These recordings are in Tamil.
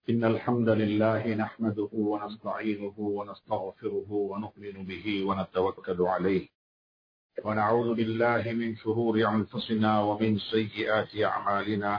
إن الحمد لله نحمده ونستعينه ونستغفره ونؤمن به ونتوكل عليه ونعوذ بالله من شرور أنفسنا ومن سيئات أعمالنا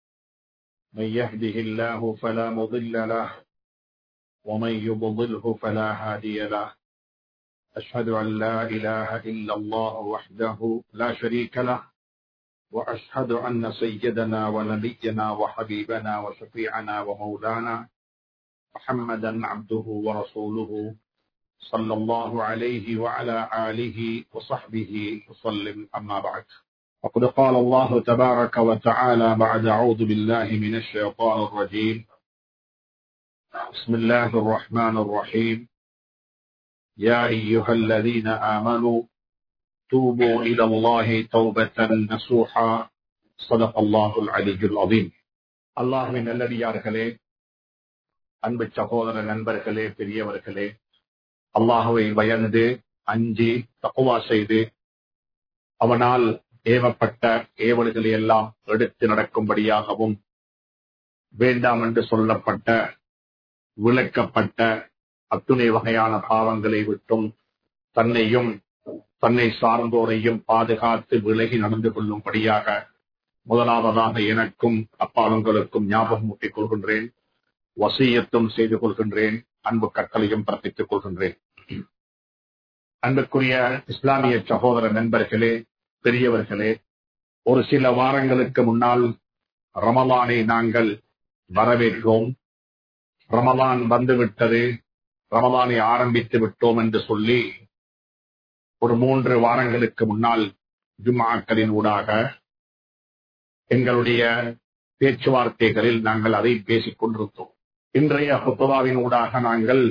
من يهده الله فلا مضل له ومن يضلله فلا هادي له أشهد أن لا إله إلا الله وحده لا شريك له وأشهد أن سيدنا ونبينا وحبيبنا وشفيعنا ومولانا محمدا عبده ورسوله صلى الله عليه وعلى آله وصحبه وسلم. أما بعد، وقد قال الله تبارك وتعالى بعد أعوذ بالله من الشيطان الرجيم: بسم الله الرحمن الرحيم. يا أيها الذين آمنوا توبوا إلى الله توبة نصوحا. صدق الله العلي العظيم. அல்லாஹ்வின் நல்லடியார்களே, அன்பு சகோதர நண்பர்களே, பெரியவர்களே, அல்லாஹ்வை பயந்து அஞ்சி தக்வா செய்து அவனால் ஏவப்பட்ட ஏவல்களை எல்லாம் எடுத்து நடக்கும்படியாகவும், வேண்டாம் என்று சொல்லப்பட்ட விளக்கப்பட்ட அத்துணை வகையான பாவங்களை விட்டும் தன்னையும் தன்னை சார்ந்தோரையும் பாதுகாத்து விலகி நடந்து கொள்ளும்படியாக முதலாவதாக எனக்கும் அப்பாலுங்களுக்கும் ஞாபகம் ஊட்டிக் கொள்கின்றேன், வசியத்தும் செய்து கொள்கின்றேன், அன்பு கட்டளையும் பிறப்பித்துக் கொள்கின்றேன். அன்புக்குரிய இஸ்லாமிய சகோதர நண்பர்களே, பெரியவர்களே, ஒரு சில வாரங்களுக்கு முன்னால் ரமலானை நாங்கள் வரவேற்றோம். ரமலான் வந்துவிட்டது, ரமலானை ஆரம்பித்து விட்டோம் என்று சொல்லி ஒரு 3 வாரங்களுக்கு முன்னால் ஜும்ஆக்களின் ஊடாக எங்களுடைய பேச்சுவார்த்தைகளில் நாங்கள் அதை பேசிக் கொண்டிருந்தோம். இன்றைய ஹுத்பாவின் ஊடாக நாங்கள்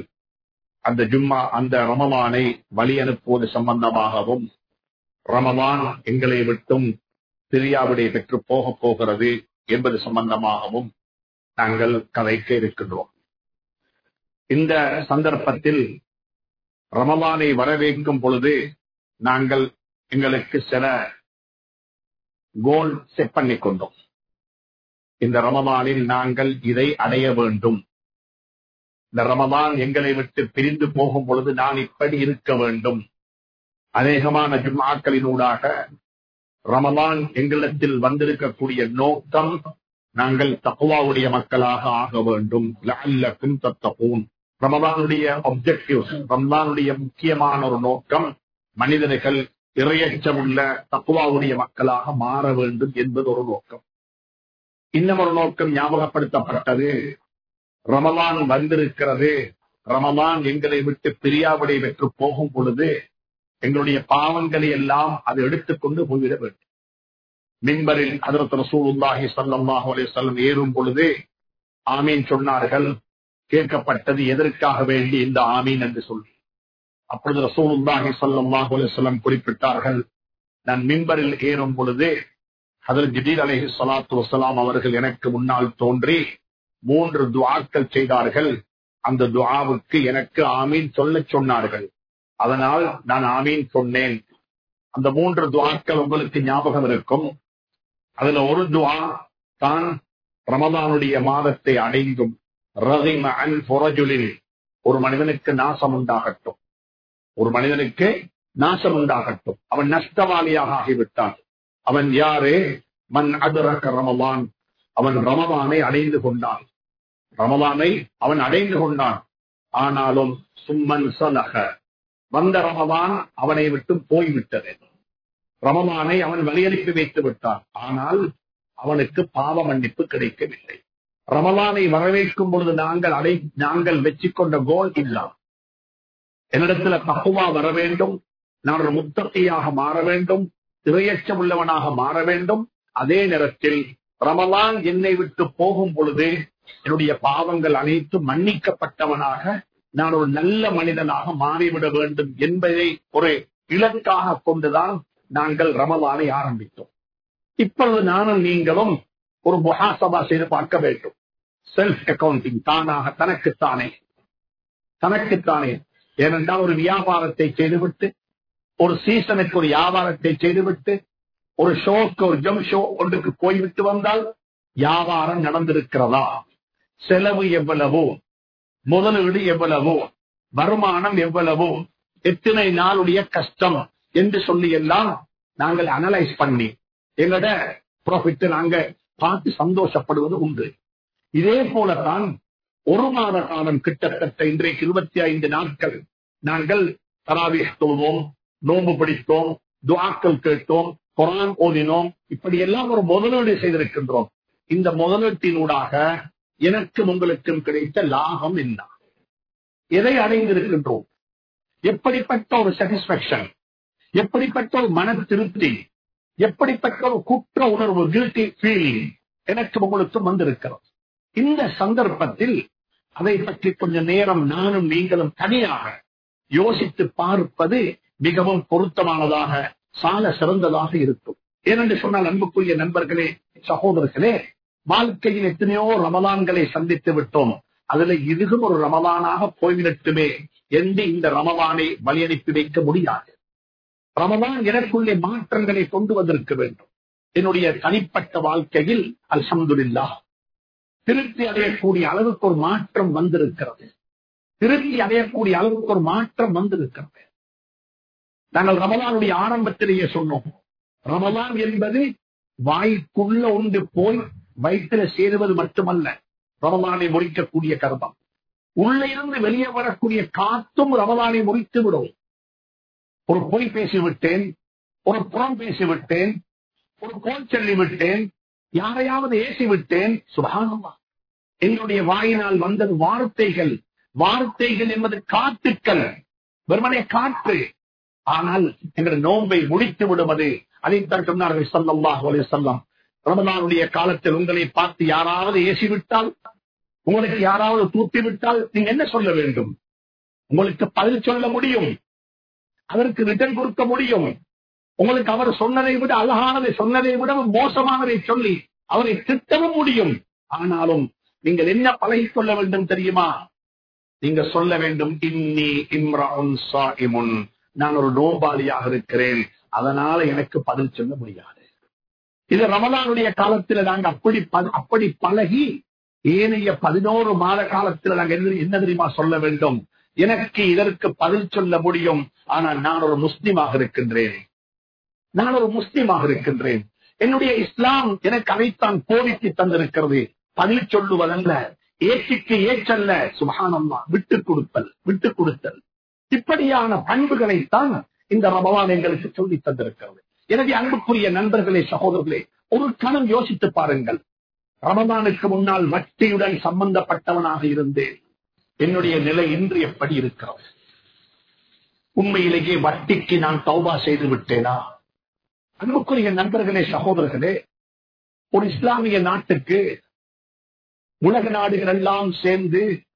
அந்த ரமலானை வழி அனுப்புவது சம்பந்தமாகவும், ரமலான் எங்களை விட்டும் பிரியாவிடை பெற்று போக போகிறது என்பது சம்பந்தமாகவும் நாங்கள் கதைக்க இருக்கின்றோம். இந்த சந்தர்ப்பத்தில் ரமலானை வரவேற்கும் பொழுது நாங்கள் எங்களுக்கு சில கோல் செட் பண்ணி கொண்டோம். இந்த ரமலானில் நாங்கள் இதை அடைய வேண்டும், இந்த ரமலான் எங்களை விட்டு பிரிந்து போகும் பொழுது நான் இப்படி இருக்க வேண்டும். அநேகமான ஜும்ஆக்களினூடாக ரமலான் எங்களிடத்தில் வந்திருக்கக்கூடிய நோக்கம், நாங்கள் தக்வாவுடைய மக்களாக ஆக வேண்டும். லஅல்லக்கும் தத்தகூன். ரமலானுடைய ஆப்ஜெக்டிவ், ரமலானுடைய முக்கியமான ஒரு நோக்கம், மனிதர்கள் இறையச்சமுள்ள தக்வாவுடைய மக்களாக மாற வேண்டும் என்பது ஒரு நோக்கம். இன்னும் ஒரு நோக்கம் ஞாபகப்படுத்தப்பட்டது. ரமலான் வந்திருக்கிறது, ரமலான் எங்களை விட்டு பிரியாவிடை பெற்று போகும் பொழுது எங்களுடைய பாவங்களை எல்லாம் அது எடுத்துக்கொண்டு போய்விட வேண்டும். மின்பரில் ஹஜ்ரத் ரசூலுல்லாஹி ஸல்லல்லாஹு அலைஹி வஸல்லம் ஏறும் பொழுது ஆமீன் சொன்னார்கள். கேட்கப்பட்டது, எதற்காக வேண்டி இந்த ஆமீன் என்று சொல்லி. அப்பொழுது ரசூலுல்லாஹி ஸல்லல்லாஹு அலைஹி வஸல்லம் குறிப்பிட்டார்கள், நான் மின்பரில் ஏறும் பொழுது ஹஜ்ரத் ஜிப்ரீல் அலைஹிஸ்ஸலாத்து வஸ்ஸலாம் அவர்கள் எனக்கு முன்னால் தோன்றி 3 துஆக்கள் செய்தார்கள். அந்த துஆவுக்கு எனக்கு ஆமீன் சொல்ல சொன்னார்கள். அதனால் நான் ஆமீன் சொன்னேன். அந்த 3 துஆக்கள் உங்களுக்கு ஞாபகம் இருக்கும். அதுல ஒரு துஆ தான் ரமலானுடைய மாதத்தை அடைந்தும், ரகிம அன் ஃபுரஜுலின், ஒரு மனிதனுக்கு நாசம் உண்டாகட்டும், ஒரு மனிதனுக்கு நாசம் உண்டாகட்டும், அவன் நஷ்டவாளியாக ஆகிவிட்டான். அவன் யாரு? மன் அத்ரக ரமலான், அவன் ரமலானை அடைந்து கொண்டான். ரமலானை அவன் அடைந்து கொண்டான். ஆனாலும் சும்மன் சலக, வந்த ரமலான் அவனை விட்டு போய்விட்டது. ரமலானை அவன் வழியனுப்பி வைத்து விட்டான். ஆனால் அவனுக்கு பாவ மன்னிப்பு கிடைக்கவில்லை. ரமலானை வரவேற்கும் பொழுது நாங்கள் வெற்றிக்கொண்ட கோல் இல்லா, என்னிடத்துல தக்வா வர வேண்டும், நான் ஒரு முத்தகியாக மாற வேண்டும், இறையச்சம் உள்ளவனாக மாற வேண்டும். அதே நேரத்தில் ரமலான் என்னை விட்டு போகும் பொழுது என்னுடைய பாவங்கள் அனைத்தும் மன்னிக்கப்பட்டவனாக, நான் ஒரு நல்ல மனிதனாக மாறிவிட வேண்டும் என்பதை ஒரு இலக்காக கொண்டுதான் நாங்கள் ரமலானை ஆரம்பித்தோம். இப்பொழுது நானும் நீங்களும் ஒரு முஹாசபா செய்து பார்க்க வேண்டும். செல்ஃப் அக்கவுண்டிங், தானாக தனக்குத்தானே. ஏனென்றால் ஒரு வியாபாரத்தை செய்துவிட்டு, ஒரு சீசனுக்கு ஒரு வியாபாரத்தை செய்துவிட்டு, ஒரு ஷோக்கு, ஒரு ஜம் ஷோ ஒன்றுக்கு போய்விட்டு வந்தால் வியாபாரம் நடந்திருக்கிறதா, செலவு எவ்வளவோ, முதலீடு எவ்வளவோ, வருமானம் எவ்வளவோ, எத்தனை நாளுடைய கஷ்டம் என்று சொல்லி எல்லாம் நாங்கள் அனலைஸ் பண்ணி எங்களோட ப்ராஃபிட் நாங்க பார்த்து சந்தோஷப்படுவது உண்டு. இதே போலதான் ஒரு மாத காலம் கிட்டத்தட்ட இன்றைக்கு 25 நாட்கள் நாங்கள் தராவீஹ் தொழுவோம், நோன்பு பிடித்தோம், துஆக்கள் கேட்டோம், குர்ஆன் ஓதினோம். இப்படி எல்லாம் ஒரு முதலீடு செய்திருக்கின்றோம். இந்த முதலீட்டினூடாக எனக்கும் உங்களுக்கும் கிடைத்த லாபம் என்ன? எதை அடைந்திருக்கின்றோம்? எப்படிப்பட்ட ஒரு சாட்டிஸ்பாக்சன், எப்படிப்பட்ட ஒரு மன திருப்தி, எப்படிப்பட்ட ஒரு குற்ற உணர்வு, கில்ட்டி ஃபீலிங் எனக்கும் உங்களுக்கும் வந்திருக்கிறது. இந்த சந்தர்ப்பத்தில் அதை பற்றி கொஞ்ச நேரம் நானும் நீங்களும் தனியாக யோசித்து பார்ப்பது மிகவும் பொருத்தமானதாக, சால சிறந்ததாக இருக்கும். ஏனென்று சொன்னால், அன்புக்குரிய நண்பர்களே, சகோதரர்களே, வாழ்க்கையில் எத்தனையோ ரமலான்களை சந்தித்து விட்டோம். அதுல இதுவும் ஒரு ரமலானாக போய்விடட்டுமே என்று இந்த ரமலானை வழியனுப்பி வைக்க முடியாது. ரமலான் எனக்குள்ளே மாற்றங்களை கொண்டு வந்திருக்க வேண்டும். என்னுடைய தனிப்பட்ட வாழ்க்கையில் அல்ஹம்துலில்லாஹ் திருப்தி அடையக்கூடிய அளவுக்கு ஒரு மாற்றம் வந்திருக்கிறது. திருப்தி அடையக்கூடிய அளவுக்கு ஒரு மாற்றம் வந்திருக்கிறது. நாங்கள் ரமலானுடைய ஆரம்பத்திலேயே சொன்னோம், ரமலான் என்பது வாய்க்குள்ள உண்டு போய் வயிற்றில சேருவது மட்டுமல்ல, ரமலானை முறிக்கக்கூடிய கர்மம். உள்ள இருந்து வெளியே வரக்கூடிய காத்தும் ரமலானை முறித்து விடும். ஒரு பொய் பேசிவிட்டேன், ஒரு புறம் பேசிவிட்டேன், ஒரு கோல் சொல்லிவிட்டேன், யாரையாவது ஏசிவிட்டேன், சுப்ஹானல்லாஹ், என்னுடைய வாயினால் வந்தது வார்த்தைகள். வார்த்தைகள் என்பது காத்துக்கள், வெறுமனே காற்று. ஆனால் எங்கள் நோன்பை முடித்து விடுவது. அதைத்தான் சொன்னார்கள் ஸல்லல்லாஹு அலைஹி வஸல்லம், ரமலானுடைய காலத்தில் உங்களை பார்த்து யாராவது ஏசிவிட்டால், உங்களுக்கு யாராவது தூத்திவிட்டால் நீங்க என்ன சொல்ல வேண்டும்? உங்களுக்கு பதில் சொல்ல முடியும், அதற்கு ரிட்டர்ன் கொடுக்க முடியும். உங்களுக்கு அவர் சொன்னதை விட அழகானதை, சொன்னதை விட மோசமானதை சொல்லி அவரை திட்டவும் முடியும். ஆனாலும் நீங்கள் என்ன பழகிக் கொள்ள வேண்டும் தெரியுமா? நீங்க சொல்ல வேண்டும், இன்னி இம்ரஉன் ஸாயிமுன், நான் ஒரு நோபாளியாக இருக்கிறேன், அதனால எனக்கு பதில் சொல்ல முடியாது. இது ரமலானுடைய காலத்தில் நாங்க அப்படி பழகி, ஏனைய 11 மாத காலத்தில் நாங்க என்ன தெரியுமா சொல்ல வேண்டும்? எனக்கு இதற்கு பதில் சொல்ல முடியும், ஆனால் நான் ஒரு முஸ்லிமாக இருக்கின்றேன், நான் ஒரு முஸ்லிமாக இருக்கின்றேன். என்னுடைய இஸ்லாம் எனக்கு அதைத்தான் போதித்து தந்திருக்கிறது. பதில் சொல்லுவதல்ல, ஏற்றிக்கு ஏற்றல்ல, சுப்ஹானல்லாஹ், விட்டுக் கொடுத்தல், விட்டுக் கொடுத்தல். இப்படியான பண்புகளைத்தான் இந்த ரமலான் எங்களுக்கு சொல்லி தந்திருக்கிறது. எனவே அன்புக்குரிய நண்பர்களே, சகோதரர்களே, ஒரு கணம் யோசித்து பாருங்கள். ரமலானுக்கு முன்னால் வட்டியுடன் சம்பந்தப்பட்டவனாக இருந்தேன். என்னுடைய நிலை இன்று எப்படி இருக்கிறது? உண்மையிலேயே வட்டிக்கு நான் தௌபா செய்து விட்டேனா? அன்புக்குரிய நண்பர்களே, சகோதரர்களே, ஒரு இஸ்லாமிய நாட்டுக்கு உலக நாடுகள் எல்லாம் சேர்ந்து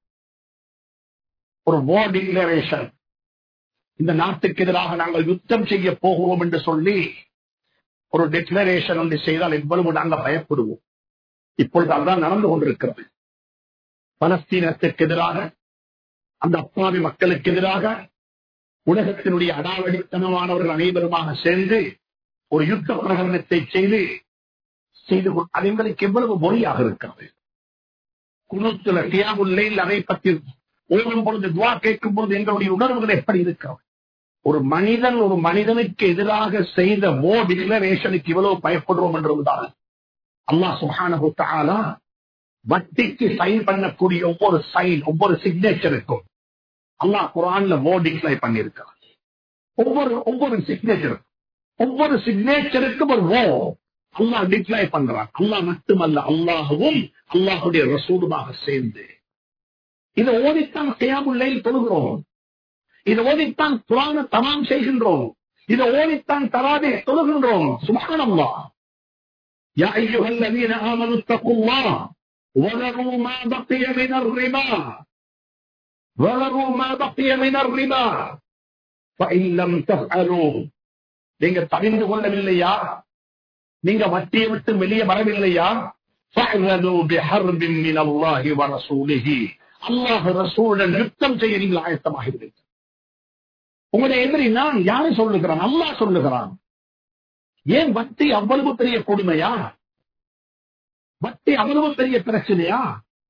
ஒரு வார் டிக்ளரேஷன், இந்த நாட்டுக்கு எதிராக நாங்கள் யுத்தம் செய்ய போகிறோம் என்று சொல்லி ஒரு டிக்ளரேஷன் ஒன்று செய்தால் எவ்வளவு நாங்கள் பயப்படுவோம். இப்பொழுது அதுதான் நடந்து கொண்டிருக்கிறது. பலஸ்தீனத்திற்கு எதிராக, அந்த அப்பாவி மக்களுக்கு எதிராக உலகத்தினுடைய அடாவடித்தனமானவர்கள் அனைவருமாக சேர்ந்து ஒரு யுத்த பிரகடனத்தை செய்து அது எங்களுக்கு எவ்வளவு மொழியாக இருக்கிறது. குனூத்துல கியாமுல்லைல் அதை பற்றி ஓடும் பொழுது, துவா கேட்கும் பொழுது எங்களுடைய உணர்வுகள் எப்படி இருக்கிறது? ஒரு மனிதன் ஒரு மனிதனுக்கு எதிராக செய்த வார் டிக்ளரேஷனுக்கு இவ்வளவு பயப்படுவோம் என்றுதான் அல்லாஹ் சுப்ஹானஹு வ தஆலா வட்டிக்கு சைன் பண்ணக்கூடிய ஒவ்வொரு சைன், ஒவ்வொரு சிக்னேச்சருக்கும் அல்லாஹ் குர்ஆன்ல வார் டிக்ளேர் பண்ணியிருக்கிறார். ஒவ்வொரு சிக்னேச்சருக்கும் ஒரு வார் அல்லாஹ் டிக்ளேர் பண்றான். அல்லாஹ் மட்டுமல்ல, அல்லாஹ்வும் அல்லாஹ்வுடைய ரசூலுமாக சேர்ந்து இதை ஓதித்தான் கியாமுல் லைல் தொழுகிறோம், இதை ஓதித்தான் குர்ஆனை தமாம் செய்கின்றோம், இதை ஓதித்தான் தராவீஹ் தொழுகின்றோம். சுப்ஹானல்லாஹ். யா அய்யுஹல்லதீன ஆமனு தக்குல்லாஹ் வதரு மா பக்கிய மினர் ரிபா வதரு மா பக்கிய மினர் ரிபா ஃபஇன் லம் தஃஅலு, நீங்க தவிந்து கொள்ளவில்லையா, நீங்க வட்டியை விட்டு வெளியே வரவில்லையா, ஃபஅரது பிஹர்பின் மினல்லாஹி வ ரசூலிஹி, அல்லாஹ் ரசூலுடன் யுத்தம் செய்ய நீங்கள் ஆயத்தமாகிறீர்கள். உங்களுடைய எதிரி நான் யாரை சொல்லுகிறான்? அல்லாஹ் சொல்லுகிறான். ஏன் வட்டி அவ்வளவு பெரிய கொடுமையா? வட்டி அவ்வளவு பெரிய பிரச்சனையா?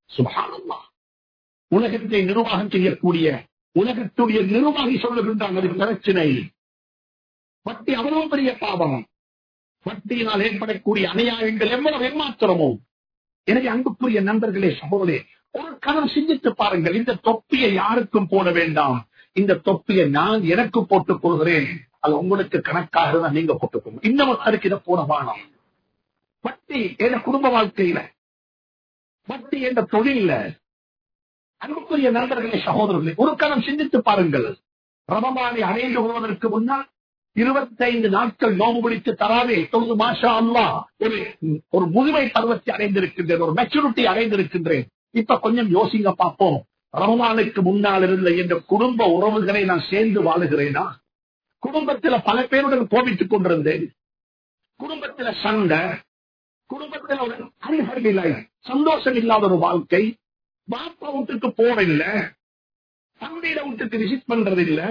சுப்ஹானல்லாஹ். உலகத்தை நிர்வாகம் செய்யக்கூடிய உலகத்துடைய நிர்வாகி சொல்லுகின்றான், அது பிரச்சனை. வட்டி அவ்வளவு பெரிய பாவம். வட்டியினால் ஏற்படக்கூடிய அநியாயங்கள் எவ்வளவு ஏமாத்திரமோ. எனவே அன்புக்குரிய நண்பர்களே, சகோதரே, ஒரு கணம் சிந்தித்து பாருங்கள். இந்த தொப்பியை யாருக்கும் போட வேண்டாம். இந்த தொப்பியை நான் எனக்கு போட்டுக் கொள்கிறேன். அது உங்களுக்கு கணக்காக தான் நீங்க போட்டுக்கோங்க. இன்னும் அதுக்கு இதை போட வேணாம். வட்டி என்ற குடும்ப வாழ்க்கையில, வட்டி என்ற தொழில, அன்புக்குரிய நண்பர்களே, சகோதரர்களே, ஒரு கணம் சிந்தித்து பாருங்கள். ரமலானை அடைந்து கொள்வதற்கு முன்னால் 25 நாட்கள் நோம்பு பிடித்து தராவே தொழுது மாஷா அல்லாஹ் ஒரு முதுமை பருவத்தை அடைந்திருக்கின்றேன், ஒரு மெச்சூரிட்டி அடைந்திருக்கின்றேன். இப்ப கொஞ்சம் யோசிங்க பார்ப்போம். ரமலானுக்கு முன்னால் இருந்த என்ற குடும்ப உறவுகளை நான் சேர்ந்து வாழுகிறேனா? குடும்பத்தில் பல பேருடன் கோபித்துக் கொண்டிருந்தேன். குடும்பத்தில் சண்டை, குடும்பத்தில் ஒரு அன்ஹாப்பி லைஃப், சந்தோஷம் இல்லாத ஒரு வாழ்க்கை. பாப்பா வீட்டுக்கு போறதில்லை, தம்பியிட வீட்டுக்கு விசிட் பண்றதில்லை,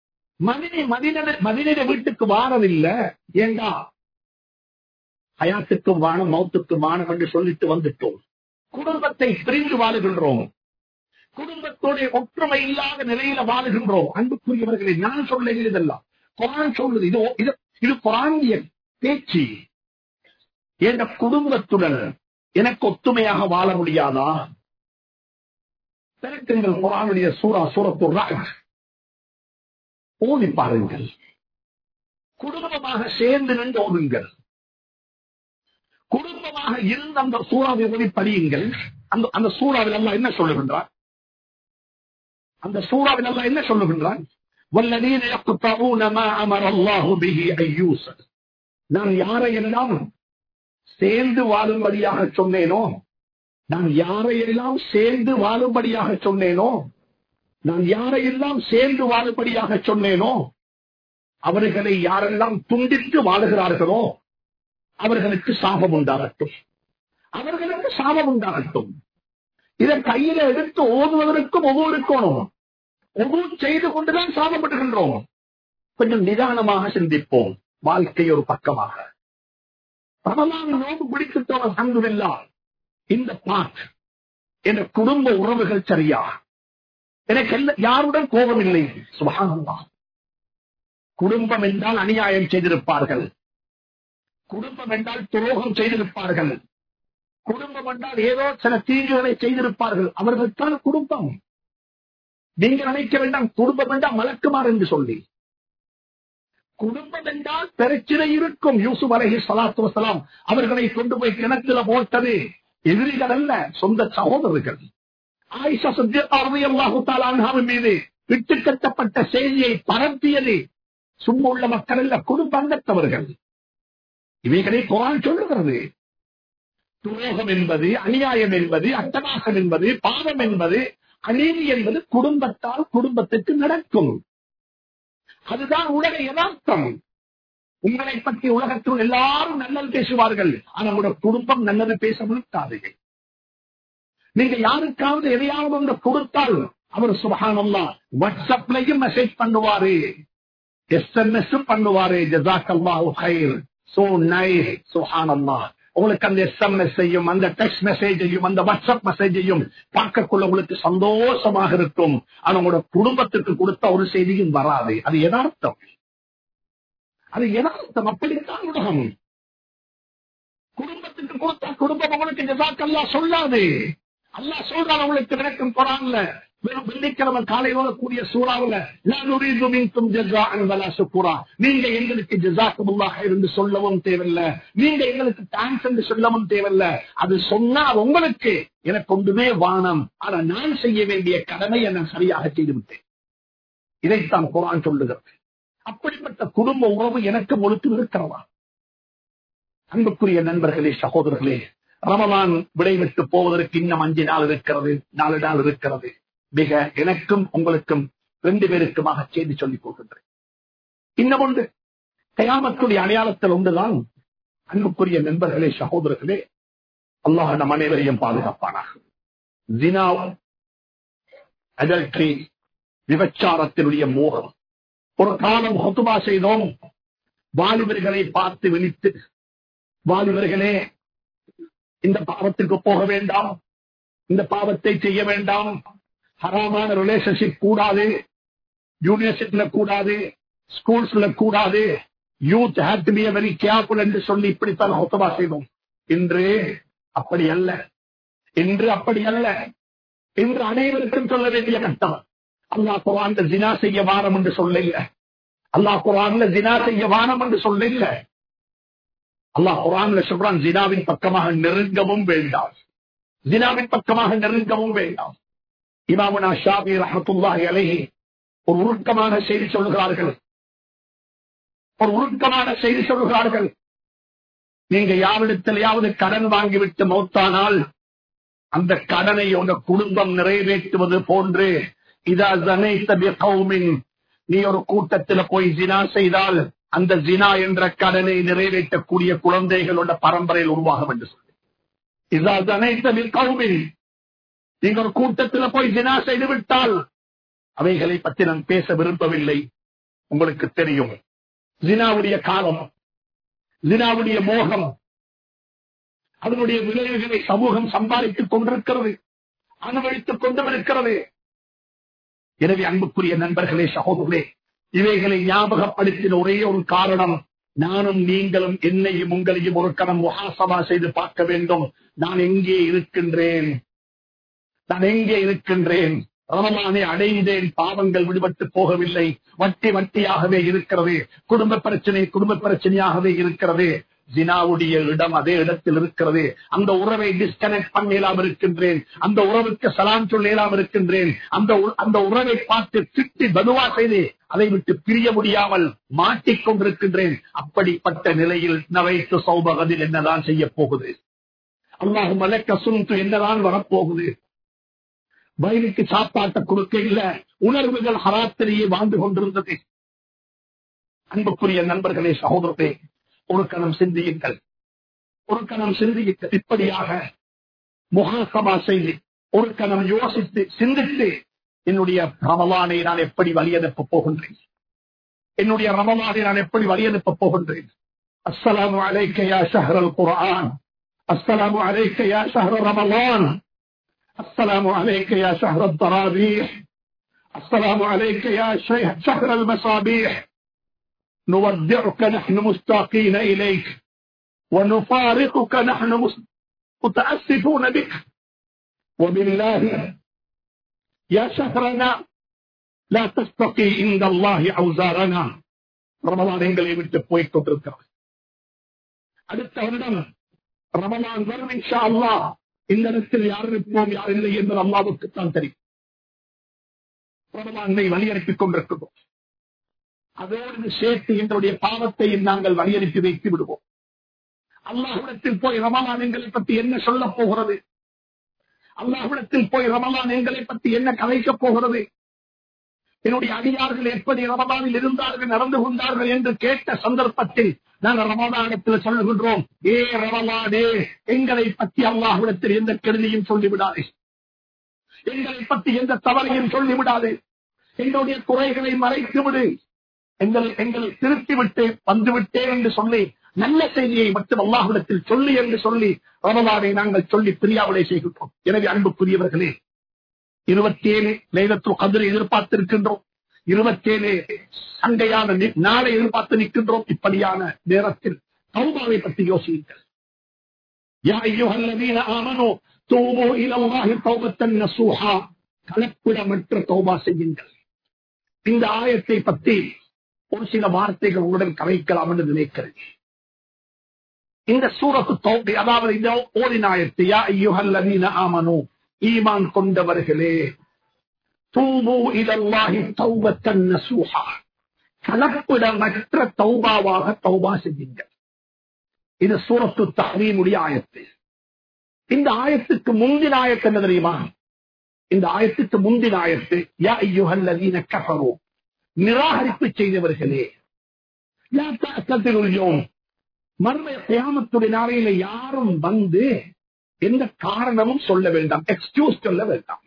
மதினிட வீட்டுக்கு வாரதில்லை. ஏண்டா ஹயாத்துக்கும் வானம் மௌத்துக்கும் வானம் என்று சொல்லிட்டு வந்துட்டோம். குடும்பத்தை பிரிந்து வாழுகின்றோம். குடும்பத்தோடைய ஒற்றுமை இல்லாத நிலையில வாழுகின்றோம். அன்புக்குரியவர்களை நான் சொல்ல இதெல்லாம் குர்ஆன் சொல்லுது. இது குர்ஆனிய பேச்சு. என்ற குடும்பத்துடன் எனக்கு ஒத்துமையாக வாழ முடியாதா? திறக்குங்கள் குர்ஆனுடைய சூரத்துர் ரஅத் ஓதி பாருங்கள். குடும்பமாக சேர்ந்து நின்று ஓதுங்கள். குடும்பமாக இருந்த அந்த சூறாவை ஓதி படியுங்கள். அந்த சூறாவில் அல்லாஹ் என்ன சொல்லுகின்றார்? அந்த சூறாவில் அல்லாஹ் என்ன சொல்லுகின்றான்? வல்லதீன யக்தஊன மா அமர அல்லாஹு பிஹி அய்யூஸல். நான் யாரையெல்லாம் சேர்ந்து வாழும்படியாக சொன்னேனோ, நான் யாரையெல்லாம் சேர்ந்து வாழும்படியாக சொன்னேனோ, நான் யாரையெல்லாம் சேர்ந்து வாழும்படியாக சொன்னேனோ, அவர்களை யாரெல்லாம் துண்டித்து வாழுகிறார்களோ அவர்களுக்கு சாபம் உண்டாகட்டும், அவர்களுக்கு சாபம் உண்டாகட்டும். இதை கையில எடுத்து ஓதுவதற்கும் ஒவ்வொருக்கணும். ஒவ்வொரு செய்து கொண்டுதான் சாபப்படுகின்றோம். கொஞ்சம் நிதானமாக சிந்திப்போம். வாழ்க்கை ஒரு பக்கமாக. ரமலான் நோன்பு பிடித்துட்டோம், அல்ஹம்துலில்லாஹ். இந்த பாட் என்ற குடும்ப உறவுகள் சரியா? எனக்கு யாருடன் கோபம் இல்லை. சுப்ஹானல்லாஹ். குடும்பம் என்றால் அநியாயம் செய்திருப்பார்கள், குடும்பம் என்றால் துரோகம் செய்திருப்பார்கள், குடும்பம் என்றால் ஏதோ சில தீங்குகளை செய்திருப்பார்கள். அவர்கள் தான் குடும்பம். நீங்க நினைக்க வேண்டாம் குடும்பம் என்றால் மலக்குமார் என்று சொல்லி. குடும்பம் என்றால் பிரச்சனை இருக்கும். யூசுப் அலைஹிஸ்ஸலாத்து வஸ்ஸலாம் அவர்களை கொண்டு போய் கிணத்துல போட்டது எதிரிகள் அல்ல, சொந்த சகோதரர்கள். ஆயிஷா சித்திகா ரலியல்லாஹு தஆலா அன்ஹாவின் மீது விட்டுக்கட்டப்பட்ட செய்தியை பரப்பியது சும்மா உள்ள மக்கள் அல்ல, குடும்பத்தவர்கள். இவைகளை குர்ஆன் சொல்லுகிறது. துரோகம் என்பது, அநியாயம் என்பது, அட்டகாசம் என்பது, பாவம் என்பது, அநீதி என்பது குடும்பத்தால் குடும்பத்துக்கு நடக்கும். அதுதான் உலக யதார்த்தம். உங்களை பற்றி உலகத்தில் எல்லாரும் நல்லது பேசுவார்கள், ஆனா உங்களோட குடும்பம் நல்லது பேச மாட்டார்கள். நீங்க யாருக்காவது எதையாவது ஒன்று கொடுத்தால் அவர் சுப்ஹானல்லாஹ் வாட்ஸ்அப்லயும் மெசேஜ் பண்ணுவாரு, SMS பண்ணுவாரு. ஜஸாக்கல்லாஹு கைர், சோ நைஸ், சுப்ஹானல்லாஹ். உங்களுக்கு அந்த SMS ஐயும் அந்த டெக்ஸ்ட் மெசேஜையும் அந்த வாட்ஸ்அப் மெசேஜையும் பார்க்கக்குள்ள உங்களுக்கு சந்தோஷமாக இருக்கும். ஆனா உங்களோட குடும்பத்திற்கு கொடுத்த ஒரு செய்தியும் வராது. அது யதார்த்தம். அது யதார்த்தம். அப்படித்தான் உலகம். குடும்பத்துக்கு கொடுத்தா குடும்பம் உங்களுக்கு ஜஸாக்கல்லாஹ் சொல்லாது. அல்லாஹ் சொல்றான் உங்களுக்கு விளக்கம் குர்ஆன்ல. வெறும் வெள்ளிக்கிழமை காலையோட கூடிய சூறாவுல லா நுரீது மின்கும் ஜஸாஅன் வலா ஷுக்ரா. நீங்க எங்களுக்கு ஜஸாக்கல்லாஹ் கைர் என்று சொல்லவும் தேவையில்லை, நீங்க எங்களுக்கு தேங்க்ஸ் என்று சொல்லவும் தேவையில்லை. அது சொன்னா உங்களுக்கு எனக்கு ஒன்றுமே வானம். ஆனா நான் செய்ய வேண்டிய கடமையை நான் சரியாக செய்துவிட்டேன். இதைத்தான் குர்ஆன் சொல்லுகிறது. அப்படிப்பட்ட குடும்ப உறவு எனக்கு முழுக்க இருக்கிறதா? அன்புக்குரிய நண்பர்களே, சகோதரர்களே, ரமலான் விடைவிட்டு போவதற்கு இன்னும் 5 நாள் இருக்கிறது, 4 நாள் இருக்கிறது. மிக எனக்கும் உங்களுக்கும் 2 பேருக்குமாக செய்தி சொல்லிக் கொள்கின்றேன். இன்னும் ஒன்று, கயாமத்துடைய அடையாளத்தில் ஒன்றுதான். அன்புக்குரிய நண்பர்களே, சகோதரர்களே, அல்லாஹ் நம் அனைவரையும் பாதுகாப்பானாக. ஜினா, அடல்ட்ரி, விபச்சாரத்தினுடைய மோகம். ஒரு காலம் ஹுத்பா செய்தோம், வாலிபர்களை பார்த்து விழித்து, வாலிபர்களே இந்த பாவத்திற்கு போக வேண்டாம், இந்த பாவத்தை செய்ய வேண்டாம், ஹராமான ரிலேஷன்ஷிப் கூடாது, யூனிவர்சிட்டியில கூடாது, ஸ்கூல்ஸ்ல கூடாது, youth have to be very careful என்று சொல்லி இப்படித்தான் ஹுத்பா செய்தோம். இன்று அப்படி அல்ல, இன்று அப்படி அல்ல. இன்று அனைவருக்கும் சொல்ல வேண்டிய கட்டம். அல்லாஹ் குர்ஆன்ல ஜினா செய்ய வாரம் என்று சொல்ல இல்ல. அல்லாஹ் குர்ஆன்ல ஜினா செய்ய வாரம் என்று சொல்ல இல்ல. அல்லாஹ் குர்ஆன்ல சொல்றான், ஜினாவின் பக்கமாக நெருங்கவும் வேண்டாம், ஜினாவின் பக்கமாக நெருங்கவும் வேண்டாம். இமாமுனா ஷாஃபி ரஹ்மத்துல்லாஹி அலைஹி ஒரு உருக்கமான செய்தி சொல்லுகிறார்கள். ஒரு உருக்கமான செய்தி சொல்லுகிறார்கள். நீங்க யாரிடத்திலேயாவது கடன் வாங்கிவிட்டு மௌத்தானால் அந்த கடனை உங்க குடும்பம் நிறைவேற்றுவது போன்று, இதா ஸனைத பிகௌமின், நீ ஒரு கூட்டத்தில் போய் ஜினா செய்தால் அந்த ஜினா என்ற கடனை நிறைவேற்றக்கூடிய குழந்தைகளோட பரம்பரையில் உருவாகும் என்று சொல்லி. இதா ஸனைத பிகௌமின், நீங்க ஒரு கூட்டத்தில் போய் ஜினா செய்து விட்டால், அவைகளை பற்றி நான் பேச விரும்பவில்லை, உங்களுக்கு தெரியும். ஜினாவுடைய காலம், ஜினாவுடைய மோகம், அதனுடைய விளைவுகளை சமூகம் சம்பாதித்துக் கொண்டிருக்கிறது, அனுபவித்துக் கொண்டும் இருக்கிறது. எனவே அன்புக்குரிய நண்பர்களே, சகோதரர்களே, இவைகளை ஞாபகப்படுத்தின ஒரே ஒரு காரணம், நானும் நீங்களும் என்னையும் உங்களையும் ஒரு கணம் முஹாசபா செய்து பார்க்க வேண்டும். நான் எங்கே இருக்கின்றேன், நான் எங்கே இருக்கின்றேன்? ரமலானை அடைந்தேன், பாவங்கள் விடுபட்டு போகவில்லை, வட்டி வட்டியாகவே இருக்கிறது, குடும்ப பிரச்சனை குடும்ப பிரச்சனையாகவே இருக்கிறது. ஜினாவுடைய இடம் அதே இடத்தில் இருக்கிறது. அந்த உறவை டிஸ்கனெக்ட் பண்ணலாம் இருக்கின்றேன், அந்த உறவுக்கு சலாம் சொல்லலாம் இருக்கின்றேன், அந்த உறவை பார்த்து திட்டி பதுவா செய்து அதை விட்டு பிரிய முடியாமல் மாட்டிக்கொண்டிருக்கின்றேன். அப்படிப்பட்ட நிலையில் நவைத்து சௌபகதில் என்னதான் செய்ய போகுது, அல்லாஹு மலக்க சுன்து என்னதான் வரப்போகுது? வயலுக்கு சாப்பாட்டை கொடுக்க இல்ல, உணர்வுகள் ஹராத்திலேயே வாழ்ந்து கொண்டிருந்தது. அன்புக்குரிய நண்பர்களே, சகோதரர்களே, ஒரு கணம் சிந்தியுங்கள், ஒரு கணம் சிந்தியுங்கள். இப்படியாக முஹாசபா செய்து ஒரு கணம் யோசித்து சிந்தித்து, என்னுடைய ரமலானை நான் எப்படி வழியனுப்ப போகின்றேன், என்னுடைய ரமலானை நான் எப்படி வழியனுப்ப போகின்றேன்? அஸ்ஸலாமு அலைக்க யா ஷஹ்ரல் குர்ஆன், அஸ்ஸலாமு அலைக்க யா ஷஹ்ர ரமலான், السلام عليك يا شهر الضرابيح، السلام عليك يا شهر المصابيح. نودعك نحن مشتاقين إليك ونفارقك نحن متأسفون بك. وبالله يا شهرنا لا تستقي عند الله أوزارنا. رمضان எங்களை விட்டு போய்க் கொண்டிருக்கிறது. அடுத்த வருடம் ரமலான் வரும் இன்ஷா அல்லாஹ். இந்த இடத்தில் யார் இருப்போம் யார் இல்லை என்பது அல்லாஹ்வுக்குத்தான் தெரியும். ரமலானை வழியனுப்பிக் கொண்டிருக்கிறோம். அதோடு சேர்த்து எங்களுடைய பாவத்தை நாங்கள் வழியனுப்பி வைத்து விடுவோம். அல்லாஹ்விடத்தில் போய் ரமலான் எங்களை பற்றி என்ன சொல்ல போகிறது, அல்லாஹ்விடத்தில் போய் ரமலான் எங்களை பற்றி என்ன கலைக்கப் போகிறது, என்னுடைய அடியார்கள் எப்படி ரமலானில் இருந்தார்கள் நடந்து கொண்டார்கள் என்று கேட்ட சந்தர்ப்பத்தில் நாங்கள் ரமலானிடத்தில் சொல்லுகின்றோம், ஏ ரமலானே, எங்களை பற்றி அல்லாஹ்விடத்தில் எந்த கெடுதியும் சொல்லிவிடாதே, எங்களை பற்றி எந்த தவறையும் சொல்லிவிடாதே, எங்களுடைய குறைகளை மறைத்து விடு, எங்களை திருத்திவிட்டு வந்துவிட்டேன் என்று சொல்லி நல்ல செய்தியை மட்டும் அல்லாஹ்விடத்தில் சொல்லி என்று சொல்லி ரமலானை நாங்கள் சொல்லி பிரியாவலை செய்கின்றோம். எனவே அன்புக்குரியவர்களே, 27 லைலத்துல் கத்ரை எதிர்பார்த்திருக்கின்றோம், 27 சண்டையான நாளை எதிர்பார்த்து நிற்கின்றோம். இப்படியான நேரத்தில் தௌபாவை பற்றி யோசியுங்கள். யா அய்யுஹல்லதீன ஆமனூ தூபூ இலல்லாஹி தௌபத்தன் நஸூஹா, கலப்பிடமற்ற தௌபா செய்யுங்கள். இந்த ஆயத்தை பற்றி ஒரு சில வார்த்தைகள் உங்களுடன் கலைக்கலாம் என்று நினைக்கிறேன். இந்த சூரத்து தௌபா, அதாவது இந்த ஓரின ஆயத்து, யா அய்யுஹல்லதீன ஆமனூ, ஈமான் கொண்டவர்களே, தூபு இலல்லாஹி தௌபத்தன் நஸூஹா, கலப்பிடமற்ற தௌபாவாக தௌபா செய்யுங்கள். இது சூரத்து தஹ்ரீமுடைய ஆயத்து. இந்த ஆயத்துக்கு முந்தின ஆயத்து என்ன தெரியுமா? இந்த ஆயத்துக்கு முந்தின ஆயத்து, யா அய்யுஹல்லதீன கஃபரு, நிராகரிப்பு செய்தவர்களே, லா தஅததிருல் யௌம், மறுமை கியாமத்துடைய நாளையில யாரும் வந்து எந்த காரணமும் சொல்ல வேண்டாம், எக்ஸ்கியூஸ் சொல்ல வேண்டாம்.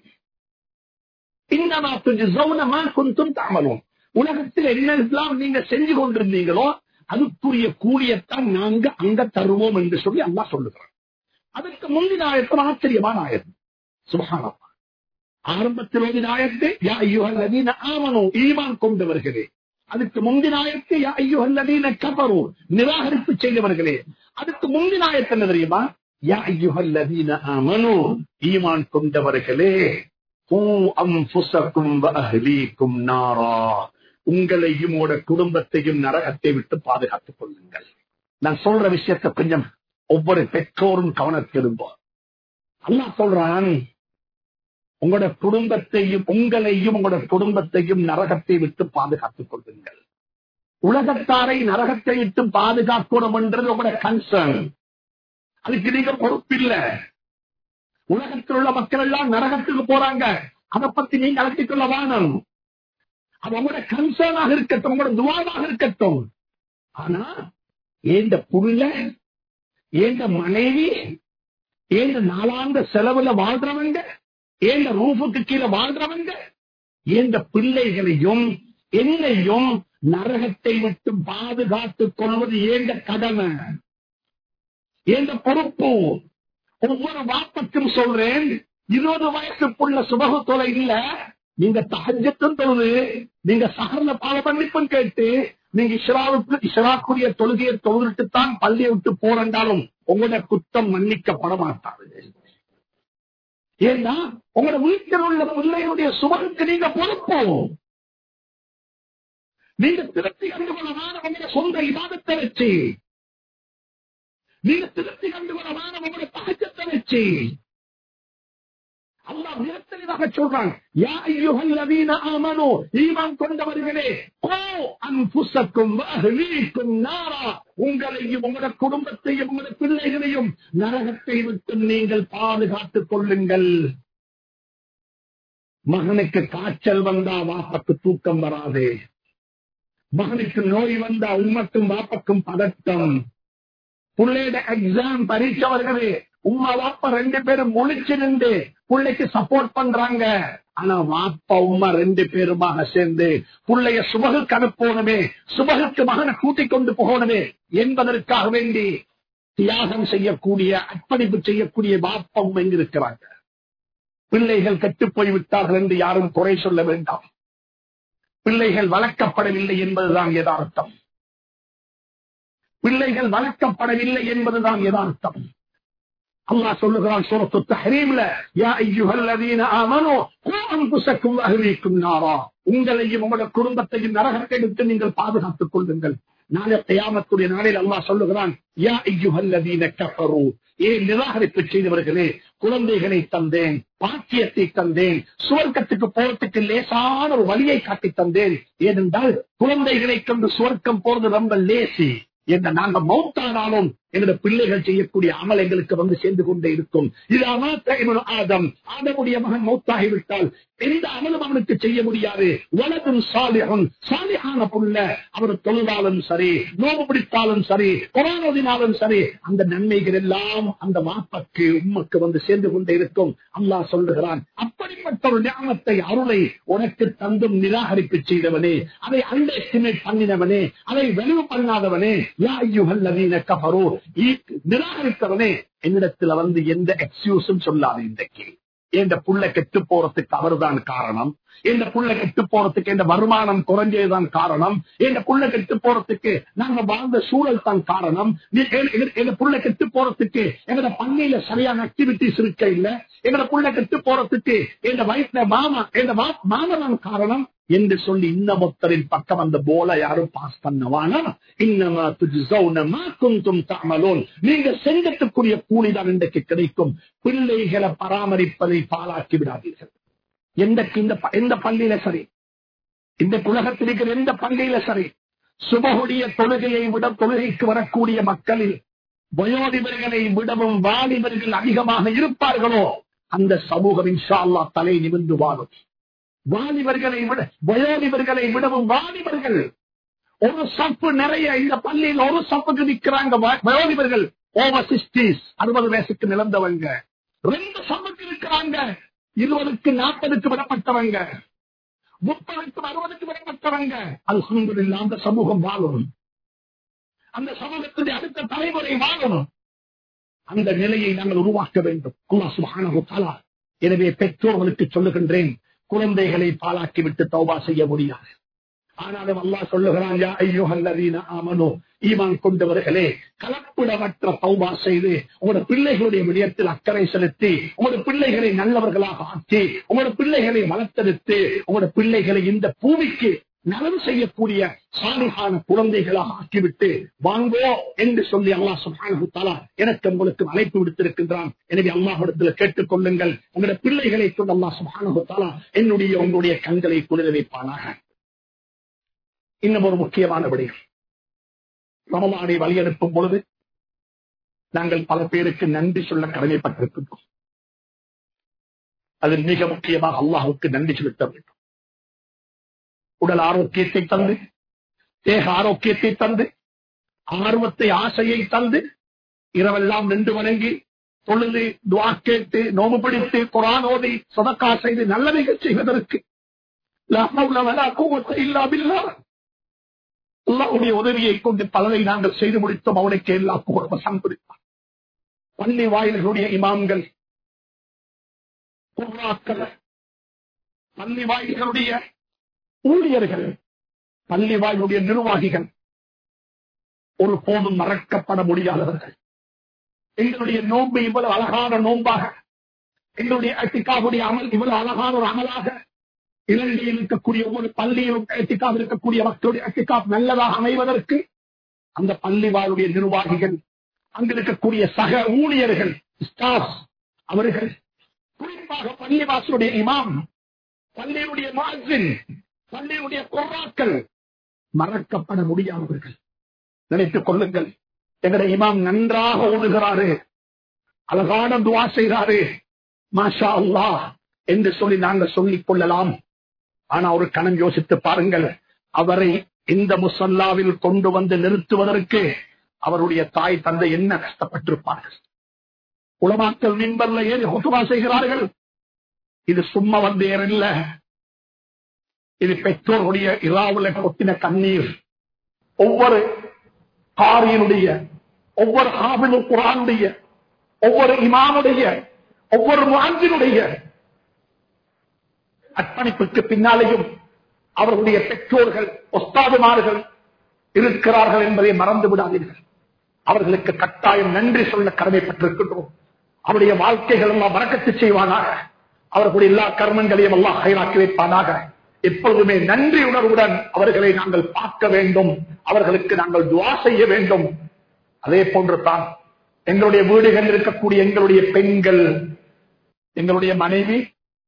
இன்னமா துஜ்ஸௌன மா குன்தும் தஅமலூன், உலகத்தில் என்னெல்லாம் நீங்க செஞ்சு கொண்டிருந்தீங்களோ அதுக்குரிய கூலியத்தான் நாங்க அங்க தருவோம் என்று சொல்லி அல்லாஹ் சொல்லுகிறார். அதற்கு முந்தின ஆயத்து ஆச்சரியமான ஆயத்து. சுப்ஹானல்லாஹ். ஆரம்பத்தில் ஓதின ஆயத்து யா அய்யுஹல்லதீன ஆமனூ, ஈமான் கொண்டவர்களே. அதுக்கு முந்தின ஆயத்து யா அய்யுஹல்லதீன கஃபரூ, நிராகரிப்பு செய்தவர்களே. அதுக்கு முந்தின ஆயத்து என்ன தெரியுமா? யா அய்யுஹல்லதீன ஆமனூ, ஈமான் கொண்டவர்களே. கூ அன்ஃபுஸக்கும் வ அஹ்லீக்கும் நாரா, உங்களையும் உங்களோட குடும்பத்தையும் நரகத்தை விட்டு பாதுகாத்துக் கொள்ளுங்கள். நான் சொல்ற விஷயத்தை கொஞ்சம் ஒவ்வொரு பெற்றோரும் கவனத்திருப்போம். அல்லாஹ் சொல்றான், உங்களோட குடும்பத்தையும் உங்களையும் உங்களோட குடும்பத்தையும் நரகத்தை விட்டு பாதுகாத்துக் கொள்ளுங்கள். உலகத்தாரை நரகத்தை விட்டு பாதுகாக்கணும் என்றது உங்களோட கன்சர்ன். அதுக்கு நீங்க பொறுப்பில்ல. உலகத்தில் உள்ள மக்கள் எல்லாம் நரகத்துக்கு போறாங்க, அதை பத்தி நீங்க அழைத்துக் கொள்ள வேணும். அது உங்களோட கன்சர்னாக இருக்கட்டும், உங்களோட துவாவாக இருக்கட்டும். ஆனா ஏந்த புள்ள, ஏந்த மனைவி, ஏந்த நாளாந்த செலவுல வாழ்றவங்க, ஏந்த ரூஃபுக்கு கீழே வாழ்றவங்க, ஏந்த பிள்ளைகளையும் என்னையும் நரகத்தை விட்டு பாதுகாத்துக் கொள்வது ஏந்த கடமை, ஏந்த பொறுப்பு. ஒவ்வொரு வாப்பத்தும் சொல்றேன், 20 வயசுக்குள்ள சுபகு தொலை இல்ல, நீங்க தஹஜ்ஜத்தும் தொழுது, நீங்க சஹர்ல பாவ மன்னிப்பும் கேட்டு, நீங்க இஷ்ராக்குரிய தொழுகையை தொழுதுட்டுத்தான் பள்ளியை விட்டு போறாலும் உங்களோட குற்றம் மன்னிக்கப்பட மாட்டாது. ஏன்னா உங்களோட வீட்டில் உள்ள பிள்ளைகளுடைய சுபகுக்கு நீங்க பொறுப்பு. நீங்க திருப்தி கண்டுகொள்ளமான உங்களோட சொந்த இபாதத்தை வச்சு, நீங்க திருப்தி கண்டுகொள்ளமான உங்களோட தஹஜ்ஜத்தை வச்சு. அல்லாஹ் நிரந்தரமாக சொல்றான், யா அய்யுஹல்லதீன ஆமனூ, ஈமான் கொண்டவர்களே, கூ அன்ஃபுஸக்கும் வ அஹ்லீக்கும் நாரா, உங்களையும் உங்களோட குடும்பத்தையும் உங்களோட பிள்ளைகளையும் நரகத்தை விட்டு நீங்கள் பாதுகாத்துக் கொள்ளுங்கள். மகனுக்கு காய்ச்சல் வந்தா வாப்பக்கு தூக்கம் வராது. மகனுக்கு நோய் வந்தா உம்மக்கும் வாப்பக்கும் பதட்டம். பிள்ளையோட எக்ஸாம் பரீட்சவர்களே, உம்மா வாப்பா 2 பேரும் முழிச்சு நின்று பிள்ளைக்கு சப்போர்ட் பண்றாங்க. ஆனா வாப்பா உம்மா 2 பேருமாக சேர்ந்து பிள்ளைய சுபகுக்கு அனுப்பணுமே, சுபகுக்கு மகனை கூட்டிக் கொண்டு போகணுமே என்பதற்காக வேண்டி தியாகம் செய்யக்கூடிய, அர்ப்பணிப்பு செய்யக்கூடிய வாப்பா உம்மா எங்க இருக்கிறாங்க. பிள்ளைகள் கெட்டுப் போய்விட்டார்கள் என்று யாரும் குறை சொல்ல வேண்டாம். பிள்ளைகள் வளர்க்கப்படவில்லை என்பதுதான் யதார்த்தம். பிள்ளைகள் வளர்க்கப்படவில்லை என்பதுதான் யதார்த்தம். அல்லாஹ் சொல்லுகிறான் சூரத்து தஹ்ரீம்ல, யா அய்யுஹல்லதீன ஆமனூ கூ அன்ஃபுஸக்கும் வ அஹ்லீக்கும் நாரா, உங்களையும் உங்களோட குடும்பத்தையும் நரகத்தை விட்டு நீங்கள் பாதுகாத்துக் கொள்ளுங்கள். நாளை கியாமத்துடைய நாளில் அல்லாஹ் சொல்லுகிறான், யா அய்யுஹல்லதீன கஃபரூ, நிராகரிப்பு செய்தவர்களே, குழந்தைகளை தந்தேன், பாக்கியத்தை தந்தேன், சுவர்க்கத்துக்கு போறதுக்கு லேசான ஒரு வழியை காட்டி தந்தேன். ஏனென்றால் குழந்தைகளை கொண்டு சுவர்க்கம் போறது ரொம்ப லேசி. என்ன நாங்க மௌத்தானாலும் எங்களுடைய பிள்ளைகள் செய்யக்கூடிய அமல் எங்களுக்கு வந்து சேர்ந்து கொண்டே இருக்கும். ஆதமுடைய மகன் மௌத்தாகிவிட்டால் எந்த அமலும் அவனுக்கு செய்ய முடியாது. வலதும் சாலிஹுன், சாலிஹான புள்ள, அவர் தொழுதாலும் சரி, நோம்பு பிடித்தாலும் சரி, குர்ஆன் ஓதினாலும் சரி, அந்த நன்மைகள் எல்லாம் அந்த வாப்பக்கு உம்மக்கு வந்து சேர்ந்து கொண்டே இருக்கும். அல்லாஹ் சொல்லுகிறான், அப்படிப்பட்ட ஒரு ஞானத்தை, அருளை உனக்கு தந்தும் நிராகரிப்பு செய்தவனே, அதை அண்டர் எஸ்டிமேட் பண்ணினவனே, அதை வெளிவு பண்ணாதவனே, யா அய்யுஹல்லதீன கஃபரூ, நிராகரித்தவனே, என்னிடத்துல வந்து எந்த எக்ஸ்கியூஸும் சொல்லாது. இன்றைக்கு எந்த புள்ள கெட்டு போறதுக்கு அவர்தான் காரணம், எந்த புள்ள கெட்டு போறதுக்கு எந்த வருமானம் குறைஞ்சதுதான் காரணம், எந்த புள்ள கெட்டு போறதுக்கு நாங்க வாழ்ந்த சூழல் தான் காரணம், எங்க புள்ள கெட்டு போறதுக்கு எங்க பள்ளியில சரியான ஆக்டிவிட்டிஸ் இருக்க இல்ல, எங்க புள்ள கெட்டு போறதுக்கு எங்க வயசுல மாமன் காரணம் என்று சொல்லி இன்னமொத்தரின் பக்கம் அந்த போல யாரும் பாஸ் பண்ணவானா, இன்னமா துஜ்ஸௌன மா குன்தும் தஅமலூன், நீங்க செஞ்சத்துக்குரிய கூலிதான் இன்றைக்கு கிடைக்கும். பிள்ளைகளை பராமரிப்பதை பாழாக்கி விடாதீர்கள். எந்த பள்ளியில சரி, இந்த உலகத்தில் இருக்கிற எந்த பள்ளியில சரி, சுபகுடைய தொழுகையை விட தொழுகைக்கு வரக்கூடிய மக்களில் வயோதிபர்களை விடவும் வாலிபர்கள் அதிகமாக இருப்பார்களோ அந்த சமூகம் இன்ஷா அல்லாஹ் தலை நிமிர்ந்து வாழும். வாலிபர்களை விட வயோதிபர்களை விடவும் வாலிபர்கள் ஒரு சப்பு நிறைய இந்த பள்ளியில் ஒரு சப்புக்கு நிற்கிறாங்க. வயோதிபர்கள் ஓவர் 60s, 60 வயசுக்கு நிலந்தவங்க 2 சப்புக்கு இருக்கிறாங்க. 20க்கு 40க்கு விடப்பட்டவங்க, 30க்கு 60க்கு விடப்பட்டவங்க. அல்ஹம்துலில்லாஹ் அந்த சமூகம் வாழும், அந்த சமூகத்துடைய அடுத்த தலைமுறை வாழும். அந்த நிலையை நாங்கள் உருவாக்க வேண்டும். அல்லாஹ் சுப்ஹானஹு வ தஆலா எனவே பெற்றோர்களுக்கு சொல்லுகின்றேன், குழந்தைகளை பாலாக்கிவிட்டு தௌபா செய்ய முடியாது. ஆனாலும் அல்லாஹ் சொல்லுகிறான், யா அய்யுஹல்லதீன ஆமனூ, ஈமான் கொண்டவர்களே, கலப்பிடமற்ற தௌபா செய்து உங்களோட பிள்ளைகளுடைய விடயத்தில் அக்கறை செலுத்தி உங்களோட பிள்ளைகளை நல்லவர்களாக ஆக்கி உங்களோட பிள்ளைகளை வளர்த்தெடுத்து உங்களோட பிள்ளைகளை இந்த பூமிக்கு நலவு செய்யக்கூடிய சாலிகான குழந்தைகளாக ஆக்கிவிட்டு வாங்கோ என்று சொல்லி அல்லாஹ் சுப்ஹானஹு வ தஆலா எனக்கு உங்களுக்கு அழைப்பு விடுத்திருக்கின்றான். எனவே அல்லாஹ்விடத்தில் கேட்டுக் கொள்ளுங்கள், உங்களுடைய பிள்ளைகளை கொண்டு அல்லாஹ் சுப்ஹானஹு வ தஆலா உங்களுடைய கண்களை குளிர வைப்பானாக. இன்னும் ஒரு முக்கியமான விடயம், ரமலானை வழியனுப்பும் பொழுது நாங்கள் பல பேருக்கு நன்றி சொல்ல கடமைப்பட்டிருக்கின்றோம். அதில் மிக முக்கியமாக அல்லாஹ்வுக்கு நன்றி செலுத்த வேண்டும். உடல் ஆரோக்கியத்தை தந்து, தேக ஆரோக்கியத்தை தந்து, ஆர்வத்தை ஆசையை தந்து, இரவெல்லாம் நின்று வணங்கி தொழுது துஆ கேட்டு நோம்பு பிடித்து குர்ஆன் ஓதி சதகா செய்து நல்லவைகள் செய்வதற்கு லா ஹவ்ல வலா குவத்த இல்லா பில்லாஹ், அல்லாஹ்வுடைய உதவியை கொண்டு பலரை நாங்கள் செய்து முடித்தோம். அவனுக்கு எல்லா புகழும் சம்பளித்தார். பள்ளி வாயில்களுடைய இமாம்கள், குர்ஆக்கள், பள்ளி வாயில்களுடைய ஊழியர்கள், பள்ளி வாயிலுடைய நிர்வாகிகள் ஒரு போதும் மறக்கப்பட முடியாதவர்கள். எங்களுடைய நோன்பு இவ்வளவு அழகான நோன்பாக, எங்களுடைய இஅ்திகாஃபுடைய அமல் இவ்வளவு அழகான ஒரு அமலாக, இலங்கையில் இருக்கக்கூடிய ஒவ்வொரு பள்ளியிலும் இஅ்திகாஃப் இருக்கக்கூடிய மக்களுடைய இஅ்திகாஃப் நல்லதாக அமைவதற்கு அந்த பள்ளி வாயிலுடைய நிர்வாகிகள், அங்கு இருக்கக்கூடிய சக ஊழியர்கள், ஸ்டாஃப், அவர்கள் குறிப்பாக பள்ளிவாசலுடைய இமாம், பள்ளியுடைய முஅஸ்ஸின், பள்ளியுடைய குர்ஆக்கள் மறக்கப்பட முடியாதவர்கள். நினைத்துக் கொள்ளுங்கள், எங்களுடைய இமாம் நன்றாக ஓதுகிறாரு, அழகான துஆ செய்கிறாரு, மாஷா அல்லாஹ் என்று சொல்லி நாங்கள் சொல்லிக் கொள்ளலாம். ஆனா ஒரு கணம் யோசித்து பாருங்கள், அவரை இந்த முஸல்லாவில் கொண்டு வந்து நிறுத்துவதற்கு அவருடைய தாய் தந்தை என்ன கஷ்டப்பட்டிருப்பார்கள். உலமாக்கள் மிம்பர்ல ஏறி ஹுத்பா செய்கிறார்கள். இது சும்மா வந்து ஏறல்ல, இது பெற்றோருடைய இராவுல கொட்டின கண்ணீர். ஒவ்வொரு காரியினுடைய, ஒவ்வொரு ஹாஃபிதுல் குர்ஆனுடைய, ஒவ்வொரு இமாமுடைய, ஒவ்வொரு முஅஸ்ஸினுடைய அர்ப்பணிப்புக்கு பின்னாலேயும் அவர்களுடைய பெற்றோர்கள், உஸ்தாதுமார்கள் இருக்கிறார்கள் என்பதை மறந்து விடாதீர்கள். அவர்களுக்கு கட்டாயம் நன்றி சொல்ல கடமைப்பட்டிருக்கின்றோம். அவருடைய வாழ்க்கைகள் எல்லாம் பரக்கத்து செய்வானாக, அவர்களுடைய எல்லா கர்மங்களையும் அல்லாஹ் ஹைராக்கி வைப்பானாக. எப்பொழுதுமே நன்றி உணர்வுடன் அவர்களை நாங்கள் பார்க்க வேண்டும், அவர்களுக்கு நாங்கள் துஆ செய்ய வேண்டும். அதே போன்று தான் எங்களுடைய வீடுகளில் இருக்கக்கூடிய எங்களுடைய பெண்கள், எங்களுடைய மனைவி,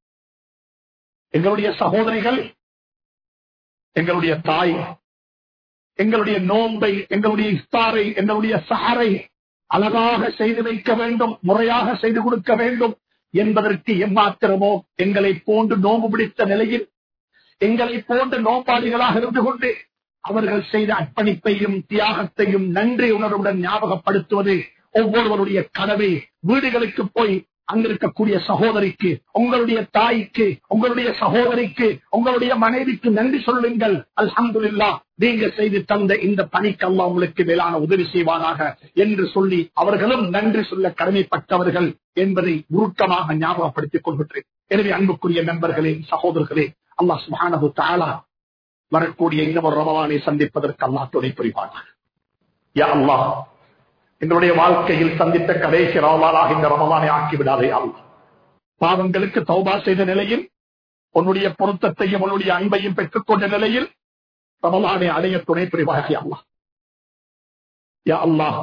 எங்களுடைய சகோதரிகள், எங்களுடைய தாய், எங்களுடைய நோன்பை, எங்களுடைய இஃப்தாரை, எங்களுடைய சஹரை அழகாக செய்து வைக்க வேண்டும், முறையாக செய்து கொடுக்க வேண்டும் என்பதற்கு எம்மாத்திரமோ எங்களை போன்று நோன்பு பிடித்த நிலையில் எங்களை போன்ற நோம்பாளிகளாக இருந்து கொண்டு அவர்கள் செய்த அர்ப்பணிப்பையும் தியாகத்தையும் நன்றி உணர்வுடன் ஞாபகப்படுத்துவது ஒவ்வொருவருடைய கடமை. வீடுகளுக்கு போய் அங்கிருக்கக்கூடிய சகோதரிக்கு, உங்களுடைய தாய்க்கு, உங்களுடைய சகோதரிக்கு, உங்களுடைய மனைவிக்கு நன்றி சொல்லுங்கள். அல்ஹம்துலில்லாஹ், நீங்க செய்து தந்த இந்த பணிக்கு அல்லாஹ் உங்களுக்கு மேலான உதவி செய்வானாக என்று சொல்லி அவர்களும் நன்றி சொல்ல கடமைப்பட்டவர்கள் என்பதை உருக்கமாக ஞாபகப்படுத்திக் கொள்கின்றேன். எனவே அன்புக்குரிய நண்பர்களே, சகோதரர்களே, அல்லாஹ் சுப்ஹானஹு வ தஆலா வரக்கூடிய இந்த ஒரு ரமலானை சந்திப்பதற்கு அல்லாஹ் துணை புரிவானாக. யா அல்லாஹ், எங்களுடைய வாழ்க்கையில் சந்தித்த கடைசி ரமலானாக இந்த ரமலானை ஆக்கிவிடாதே அல்லாஹ். பாவங்களுக்கு தௌபா செய்த நிலையில், உன்னுடைய பொருத்தத்தையும் உன்னுடைய அன்பையும் பெற்றுக் கொண்ட நிலையில் ரமலானை அடைய துணை புரிவாக அல்லாஹ். யா அல்லாஹ்,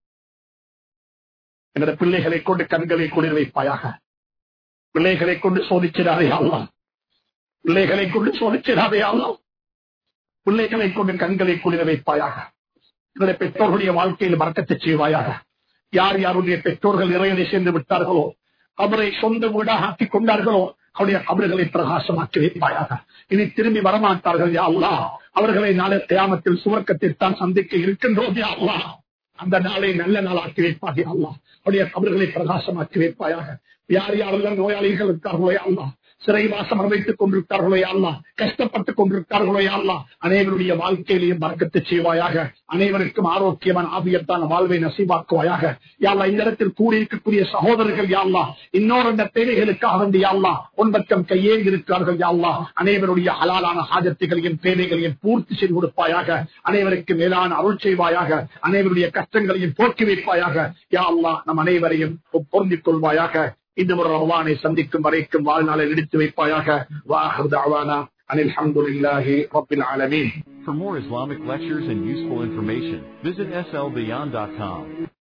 எங்களுடைய பிள்ளைகளை கொண்டு கண்களை குளிர் வைப்பாயாக. பிள்ளைகளை கொண்டு சோதிச்சிடாதே அல்லாஹ், பிள்ளைகளை கொண்டு சோதிச்சிடாதே அல்லாஹ். பிள்ளைகளை கொண்டு கண்களை குளிர வைப்பாயாக. எங்களுடைய பெற்றோர்களுடைய வாழ்க்கையில் பரக்கத்தை செய்வாயாக. யார் யாருடைய பெற்றோர்கள் இறைவனை சேர்ந்து விட்டார்களோ, அவரை சொந்த வீடாக ஆக்கிக் கொண்டார்களோ, அவருடைய கபறுகளை பிரகாசமாக்கி வைப்பாயாக. இனி திரும்பி வரமாட்டார்கள் யா அல்லாஹ். அவர்களை நாளை கியாமத்தில் சுவர்க்கத்தில் தான் சந்திக்க இருக்கின்றோம் யா அல்லாஹ். அந்த நாளை நல்ல நாள் ஆக்கி வைப்பாக அல்லாஹ். அவருடைய கபறுகளை பிரகாசமாக்கி வைப்பாயாக. யார் யாரெல்லாம் நோயாளிகள் இருக்கார்களோ யா அல்லாஹ், சிறைவாசம் அனுபவித்துக் கொண்டிருக்கிறார்களோ யா அல்லாஹ், கஷ்டப்பட்டுக் கொண்டிருக்கிறார்களோ யா அல்லாஹ், அனைவருடைய வாழ்க்கையிலையும் பரக்கத்து செய்வாயாக. அனைவருக்கும் ஆரோக்கியமான ஆபியத்தான வாழ்வை நசீபாக்குவாயாக. யா அல்லாஹ், இந்த இடத்தில் கூடியிருக்கக்கூடிய சகோதரர்கள் யா அல்லாஹ், இன்னொரு தேவைகளுக்காக வேண்டி யா அல்லாஹ் உன்பக்கம் கையேங்கி இருக்கிறார்கள் யா அல்லாஹ், அனைவருடைய ஹலாலான ஹாஜத்துகளையும் தேவைகளையும் பூர்த்தி செய்து கொடுப்பாயாக. அனைவருக்கு மேலான அருள் செய்வாயாக. அனைவருடைய கஷ்டங்களையும் போக்கி வைப்பாயாக. யா அல்லாஹ், நம் அனைவரையும் பொருந்திக் கொள்வாயாக. இந்த ஒரு ரமலானை சந்திக்கும் வரைக்கும் வாழ்நாளை எடுத்து வைப்பாயாக. வாஹிர் தஅவானா அனில் ஹம்துலில்லாஹி ரப்பில் ஆலமீன். For more Islamic lectures and useful information, visit slbeyond.com.